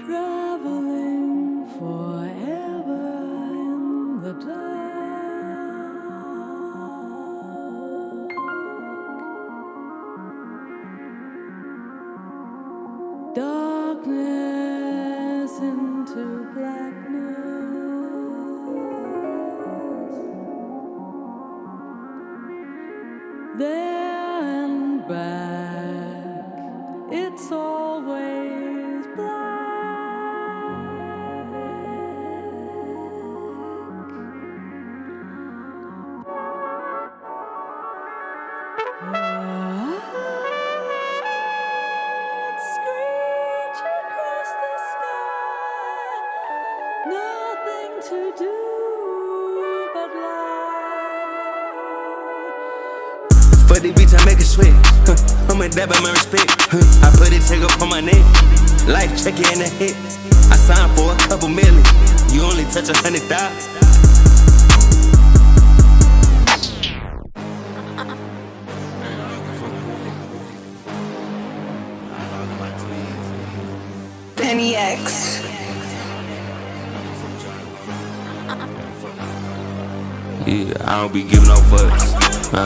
traveling forever in the dark. Darkness into blackness. There and back, it's always black. Screech across the sky, nothing to do but lie. For the beach, I make it sweat. I'ma dab at my respect. I put it check up on my neck. Life check it in the hit. I signed for a couple million. You only touch 100,000. Penny X. Yeah, I don't be giving no fucks.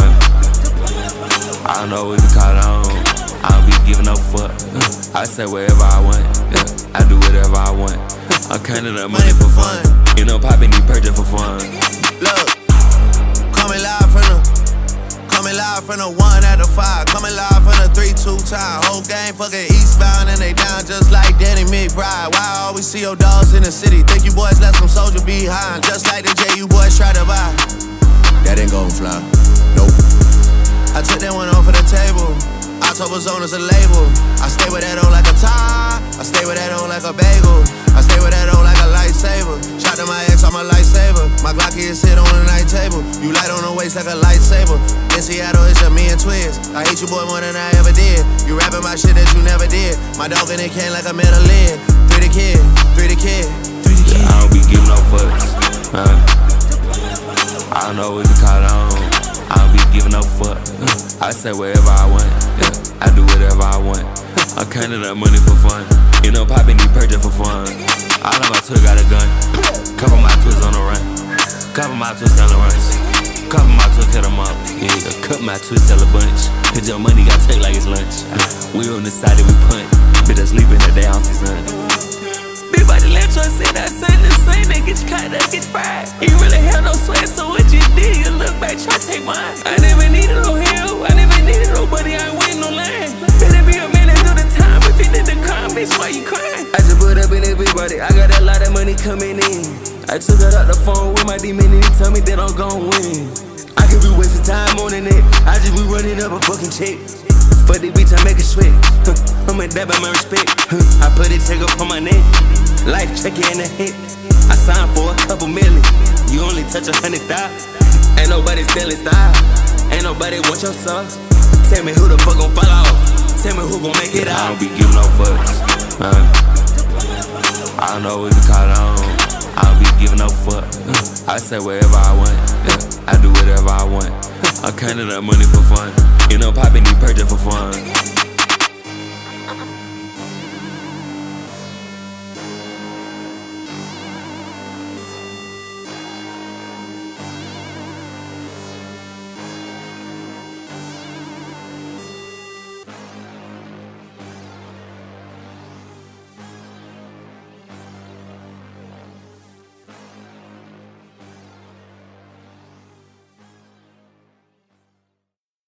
I don't know what you call it on. I don't be giving no fuck. I say whatever I want. Yeah, I do whatever I want. I'm counting up money for fun. You know, popping these purchase for fun. Look, coming live from the 1 out of 5. Coming live from the 3-2 time. Whole game fucking eastbound and they down just like Danny McBride. Why I always see your dogs in the city? Think you boys left some soldier behind, just like the J you boys try to buy. That ain't gon' fly, nope. I took that one off of the table. October Zone is a label. I stay with that on like a tie. I stay with that on like a bagel. I stay with that on like a lightsaber. Shot to my ex, I'm a lightsaber. My Glocky is sit on the night table. You light on the waist like a lightsaber. In Seattle, it's just me and Twiz. I hate you boy more than I ever did. You rapping my shit that you never did. My dog in the can like a metal lid. Free the kid, free the kid, free the kid. I don't be giving no fucks. I don't know what you call it on. I don't be giving no fuck. I say whatever I want. Yeah, I do whatever I want. I'm counting up money for fun. You know, popping these purchase for fun. All of my twins got a gun. Couple my twins on the run. Couple my twins on the runs. Couple my twins cut them up. Yeah, cut my twins sell a bunch. Cause your money got take like it's lunch. We on the side that we punt. Bitch, I sleep in the day off the sun. Big body let you say that son the same. They get you cut up, get you fried. You really have no sweat, so what you did, you look back, try to take mine. I never needed no help, I never needed nobody, I ain't waiting no line. Better be a man and do the time. If you did the crime, bitch, why you crying? I just put up in that big body, I got a lot of money coming in. I took it out the phone with my demon and he tell me that I'm gon' win. I could be wasting time on the net, I just be running up a fucking check. For the bitch, I make it sweat. I'ma dab at my respect. I put it check up on my neck. Life check it in the hit. I signed for a couple million. You only touch 100,000. Ain't nobody stealing style. Ain't nobody want your sauce. Tell me who the fuck gon' fall off. Tell me who gon' make it out. I don't be giving no fucks. I don't know what you call it on. I don't be giving no fuck. I say whatever I want. Yeah, I do whatever I want. I'm counting up money for fun. You know, popping these purchase for fun.